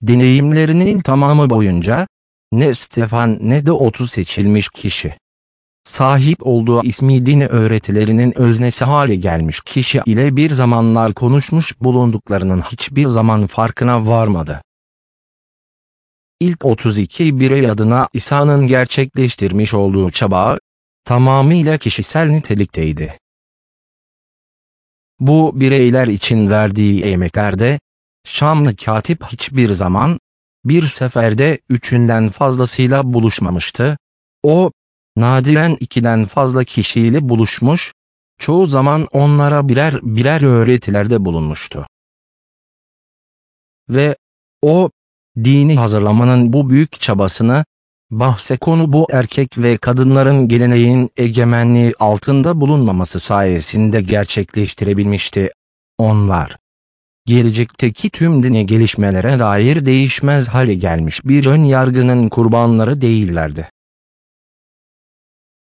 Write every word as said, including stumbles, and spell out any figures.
Deneyimlerinin tamamı boyunca, ne Stefan ne de otuz seçilmiş kişi, sahip olduğu ismi din öğretilerinin öznesi hale gelmiş kişi ile bir zamanlar konuşmuş bulunduklarının hiçbir zaman farkına varmadı. İlk otuz iki birey adına İsa'nın gerçekleştirmiş olduğu çaba, tamamıyla kişisel nitelikteydi. Bu bireyler için verdiği emeklerde, Şamlı katip hiçbir zaman, bir seferde üçünden fazlasıyla buluşmamıştı. O, nadiren ikiden fazla kişiyle buluşmuş, çoğu zaman onlara birer birer öğretilerde bulunmuştu. Ve o, dini hazırlamanın bu büyük çabasını, bahse konu bu erkek ve kadınların geleneğin egemenliği altında bulunmaması sayesinde gerçekleştirebilmişti. Onlar, gelecekteki tüm dini gelişmelere dair değişmez hale gelmiş bir ön yargının kurbanları değillerdi.